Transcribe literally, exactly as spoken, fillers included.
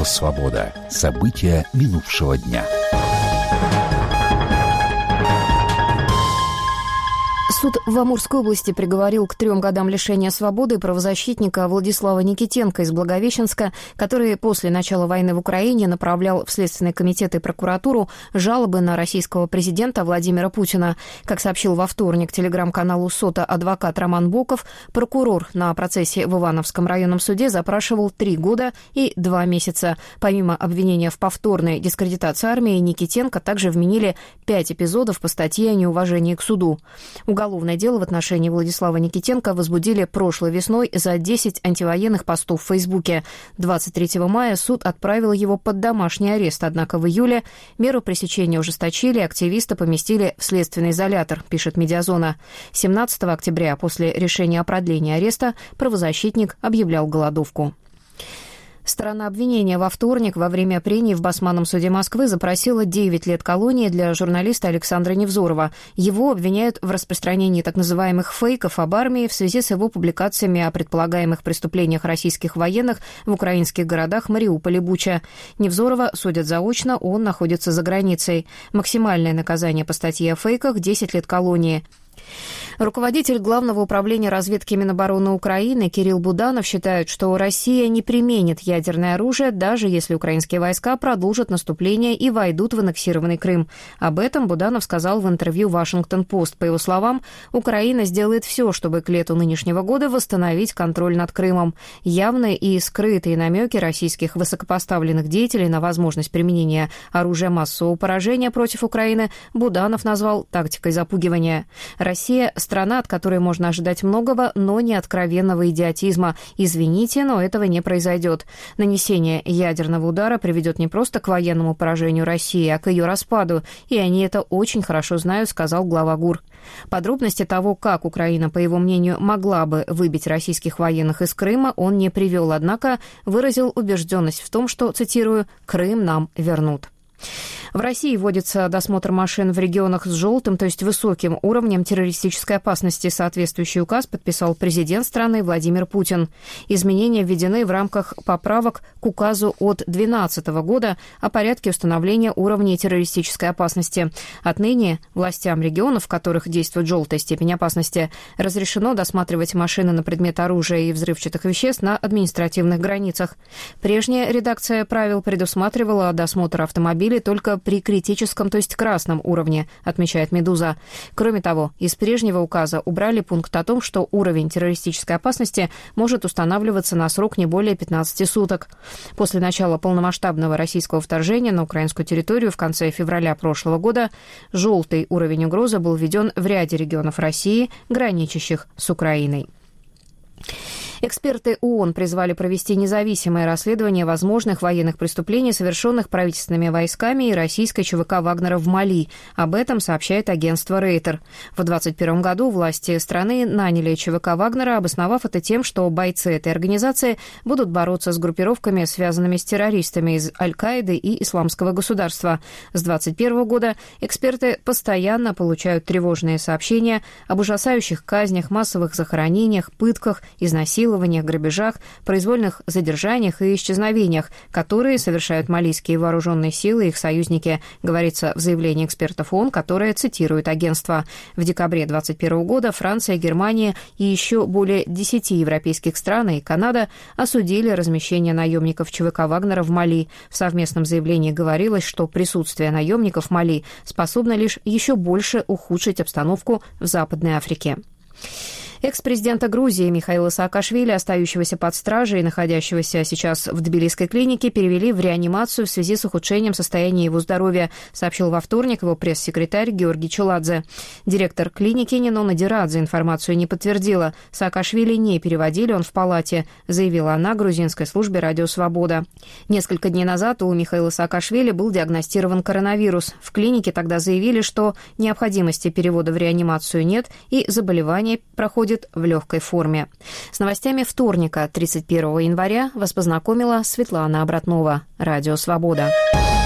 Радио «Свобода». События минувшего дня. Суд в Амурской области приговорил к трем годам лишения свободы правозащитника Владислава Никитенко из Благовещенска, который после начала войны в Украине направлял в Следственный комитет и прокуратуру жалобы на российского президента Владимира Путина. Как сообщил во вторник телеграм-каналу СОТА адвокат Роман Боков, прокурор на процессе в Ивановском районном суде запрашивал три года и два месяца. Помимо обвинения в повторной дискредитации армии, Никитенко также вменили пять эпизодов по статье о неуважении к суду. Уголовное дело в отношении Владислава Никитенко возбудили прошлой весной за десять антивоенных постов в Фейсбуке. двадцать третьего мая суд отправил его под домашний арест, однако в июле меру пресечения ужесточили, активиста поместили в следственный изолятор, пишет «Медиазона». семнадцатого октября после решения о продлении ареста правозащитник объявлял голодовку. Сторона обвинения во вторник во время прений в Басманном суде Москвы запросила девять лет колонии для журналиста Александра Невзорова. Его обвиняют в распространении так называемых фейков об армии в связи с его публикациями о предполагаемых преступлениях российских военных в украинских городах Мариуполь и Буча. Невзорова судят заочно, он находится за границей. Максимальное наказание по статье о фейках – десять лет колонии. Руководитель Главного управления разведки Минобороны Украины Кирилл Буданов считает, что Россия не применит ядерное оружие, даже если украинские войска продолжат наступление и войдут в аннексированный Крым. Об этом Буданов сказал в интервью «Вашингтон-Пост». По его словам, Украина сделает все, чтобы к лету нынешнего года восстановить контроль над Крымом. Явные и скрытые намеки российских высокопоставленных деятелей на возможность применения оружия массового поражения против Украины Буданов назвал тактикой запугивания. Россия – страна, от которой можно ожидать многого, но не откровенного идиотизма. Извините, но этого не произойдет. Нанесение ядерного удара приведет не просто к военному поражению России, а к ее распаду. И они это очень хорошо знают, сказал глава ГУР. Подробности того, как Украина, по его мнению, могла бы выбить российских военных из Крыма, он не привел, однако выразил убежденность в том, что, цитирую, «Крым нам вернут». В России вводится досмотр машин в регионах с желтым, то есть высоким уровнем террористической опасности. Соответствующий указ подписал президент страны Владимир Путин. Изменения введены в рамках поправок к указу от две тысячи двенадцатого года о порядке установления уровней террористической опасности. Отныне властям регионов, в которых действует желтая степень опасности, разрешено досматривать машины на предмет оружия и взрывчатых веществ на административных границах. Прежняя редакция правил предусматривала досмотр автомобилей только при критическом, то есть красном уровне, отмечает «Медуза». Кроме того, из прежнего указа убрали пункт о том, что уровень террористической опасности может устанавливаться на срок не более пятнадцати суток. После начала полномасштабного российского вторжения на украинскую территорию в конце февраля прошлого года желтый уровень угрозы был введен в ряде регионов России, граничащих с Украиной. Эксперты ООН призвали провести независимое расследование возможных военных преступлений, совершенных правительственными войсками и российской ЧВК «Вагнера» в Мали. Об этом сообщает агентство Рейтер. В двадцать первом году власти страны наняли ЧВК «Вагнера», обосновав это тем, что бойцы этой организации будут бороться с группировками, связанными с террористами из Аль-Каиды и Исламского государства. С двадцать первого года эксперты постоянно получают тревожные сообщения об ужасающих казнях, массовых захоронениях, пытках, изнасилованиях, грабежах, произвольных задержаниях и исчезновениях, которые совершают малийские вооруженные силы и их союзники, говорится в заявлении экспертов ООН, которое цитирует агентство. В декабре двадцать первого года Франция, Германия и еще более десяти европейских стран и Канада осудили размещение наемников ЧВК «Вагнера» в Мали. В совместном заявлении говорилось, что присутствие наемников в Мали способно лишь еще больше ухудшить обстановку в Западной Африке. Экс-президента Грузии Михаила Саакашвили, остающегося под стражей и находящегося сейчас в Тбилисской клинике, перевели в реанимацию в связи с ухудшением состояния его здоровья, сообщил во вторник его пресс-секретарь Георгий Челадзе. Директор клиники Нино Надирадзе информацию не подтвердила. Саакашвили не переводили, он в палате, заявила она грузинской службе «Радио Свобода». Несколько дней назад у Михаила Саакашвили был диагностирован коронавирус. В клинике тогда заявили, что необходимости перевода в реанимацию нет и заболевание проходит в легкой форме. С новостями вторника, тридцать первого января, вас познакомила Светлана Обратнова. Радио «Свобода».